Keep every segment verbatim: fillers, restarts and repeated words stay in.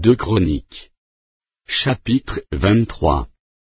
deux Chroniques. Chapitre vingt-trois.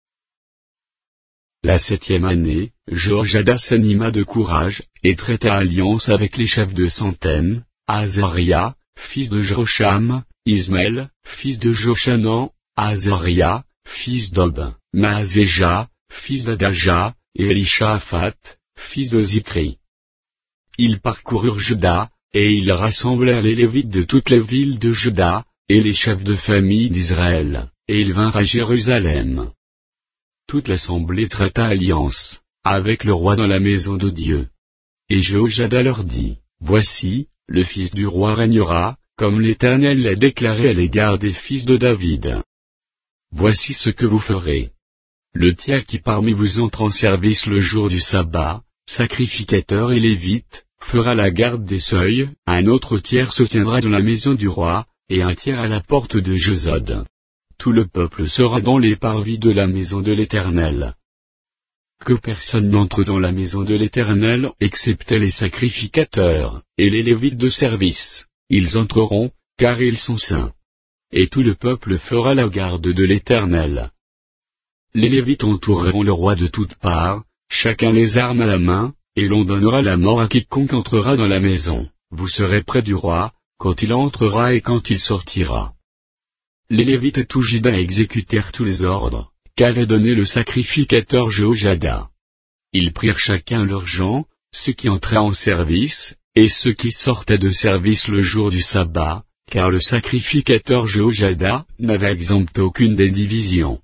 La septième année, Jehoiada s'anima de courage, et traita alliance avec les chefs de centaines, Azaria, fils de Jerocham, Ismaël, fils de Joshanan, Azaria, fils d'Ob, Maazéja, fils d'Adaja, et Elishaphat, fils de Zikri. Ils parcoururent Juda, et ils rassemblèrent les Lévites de toutes les villes de Juda, et les chefs de famille d'Israël, et ils vinrent à Jérusalem. Toute l'assemblée traita alliance avec le roi dans la maison de Dieu. Et Jehoiada leur dit, Voici, le fils du roi régnera, comme l'Éternel l'a déclaré à l'égard des fils de David. Voici ce que vous ferez. Le tiers qui parmi vous entre en service le jour du sabbat, sacrificateur et lévite, fera la garde des seuils, un autre tiers se tiendra dans la maison du roi, et un tiers à la porte de Jesod. Tout le peuple sera dans les parvis de la maison de l'Éternel. Que personne n'entre dans la maison de l'Éternel excepté les sacrificateurs, et les lévites de service. Ils entreront, car ils sont saints. Et tout le peuple fera la garde de l'Éternel. Les lévites entoureront le roi de toutes parts, chacun les armes à la main, et l'on donnera la mort à quiconque entrera dans la maison. Vous serez près du roi, quand il entrera et quand il sortira. Les Lévites et tout Juda exécutèrent tous les ordres qu'avait donné le sacrificateur Jehoiada. Ils prirent chacun leurs gens, ceux qui entraient en service, et ceux qui sortaient de service le jour du sabbat, car le sacrificateur Jehoiada n'avait exempté aucune des divisions.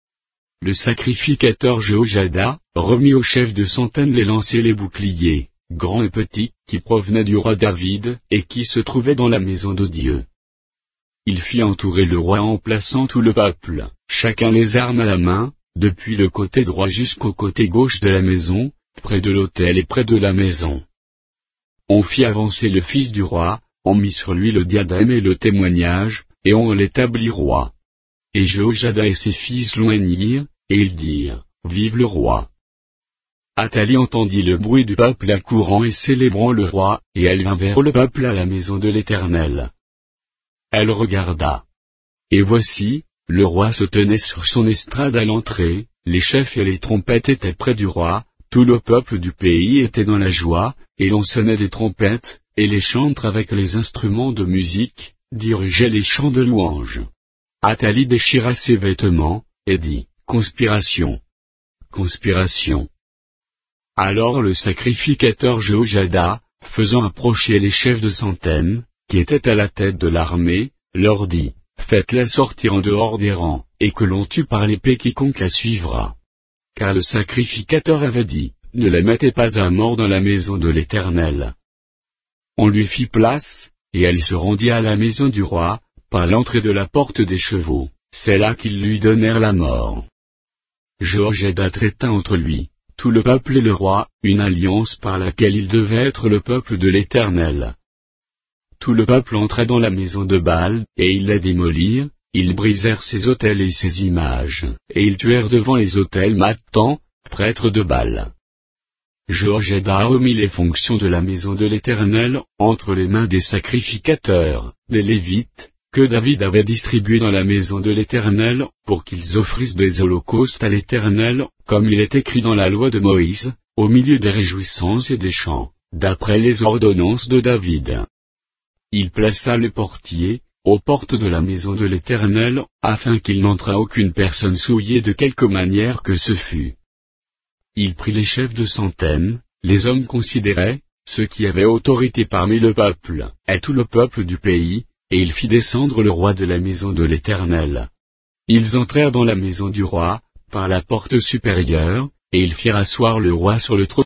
Le sacrificateur Jehoiada remit au chef de centaines les lancers et les boucliers, grands et petits, qui provenaient du roi David, et qui se trouvaient dans la maison de Dieu. Il fit entourer le roi en plaçant tout le peuple, chacun les armes à la main, depuis le côté droit jusqu'au côté gauche de la maison, près de l'autel et près de la maison. On fit avancer le fils du roi, on mit sur lui le diadème et le témoignage, et on l'établit roi. Et Jehoiada et ses fils loignirent, et ils dirent, Vive le roi. Athalie entendit le bruit du peuple accourant et célébrant le roi, et elle vint vers le peuple à la maison de l'Éternel. Elle regarda. Et voici, le roi se tenait sur son estrade à l'entrée, les chefs et les trompettes étaient près du roi, tout le peuple du pays était dans la joie, et l'on sonnait des trompettes, et les chantres avec les instruments de musique, dirigeaient les chants de louange. Athalie déchira ses vêtements, et dit, Conspiration. Conspiration. Alors le sacrificateur Jehoiada, faisant approcher les chefs de centaines, qui étaient à la tête de l'armée, leur dit, Faites-la sortir en dehors des rangs, et que l'on tue par l'épée quiconque la suivra. Car le sacrificateur avait dit, Ne la mettez pas à mort dans la maison de l'Éternel. On lui fit place, et elle se rendit à la maison du roi, par l'entrée de la porte des chevaux, c'est là qu'ils lui donnèrent la mort. Jehoiada traita entre lui, tout le peuple et le roi, une alliance par laquelle il devait être le peuple de l'Éternel. Tout le peuple entra dans la maison de Baal, et ils la démolirent, ils brisèrent ses autels et ses images, et ils tuèrent devant les autels Mattan, prêtre de Baal. Jehoiada remit les fonctions de la maison de l'Éternel entre les mains des sacrificateurs, des Lévites, que David avait distribués dans la maison de l'Éternel, pour qu'ils offrissent des holocaustes à l'Éternel, comme il est écrit dans la loi de Moïse, au milieu des réjouissances et des chants, d'après les ordonnances de David. Il plaça le portier, aux portes de la maison de l'Éternel, afin qu'il n'entrât aucune personne souillée de quelque manière que ce fût. Il prit les chefs de centaines, les hommes considérés, ceux qui avaient autorité parmi le peuple, et tout le peuple du pays, et il fit descendre le roi de la maison de l'Éternel. Ils entrèrent dans la maison du roi, par la porte supérieure, et ils firent asseoir le roi sur le trône.